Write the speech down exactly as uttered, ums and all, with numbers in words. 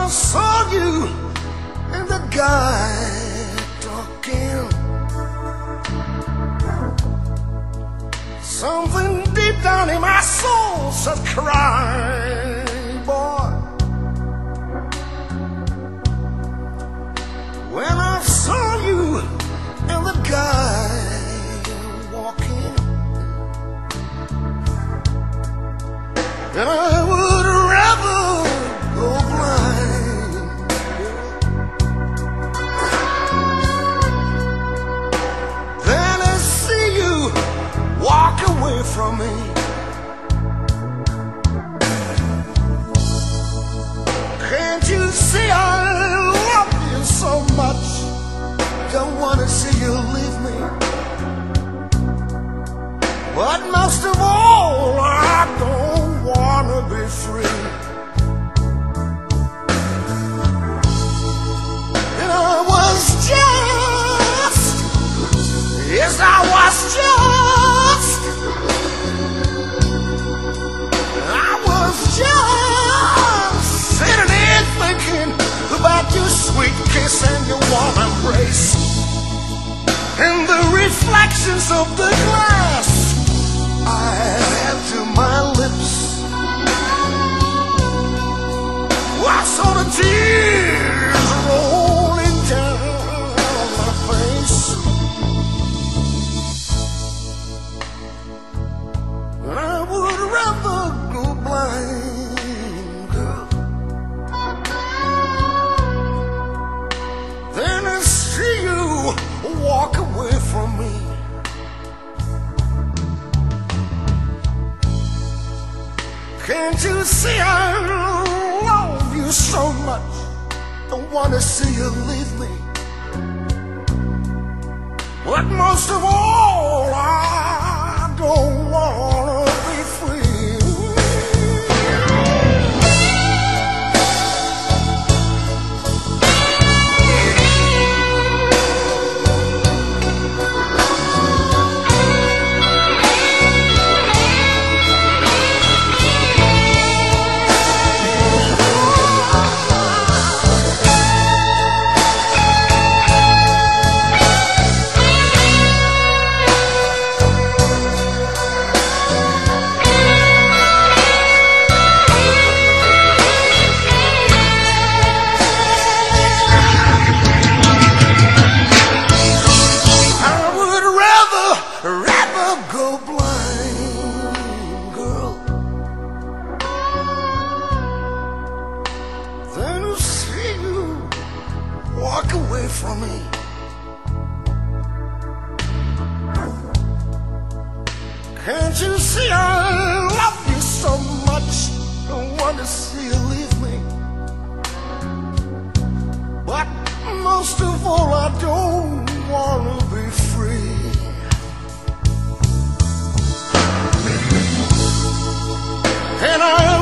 I saw you and the guy talking, something deep down in my soul said, cry, boy. When I saw you and the guy walking, and I would rather go blind than to see you walk away from me. Can't you see I love you so much? Don't want to see you leave me. But most of all, I don't want to be free. And I was just, yes, I was just, I was just sitting there thinking about your sweet kiss and your warm embrace, and the reflections of the glass I had to my lips. I saw the tears rolling down my face, and I would rather go blind, girl, than to see you walk away from me. Can't you see I love you so much? Don't want to see you leave me. But most of all, I don't want to be free. Go blind, girl, than to see you walk away from me. Can't you see I love you so much? Don't want to see you leave me. But most of all, I don't want to be free. And I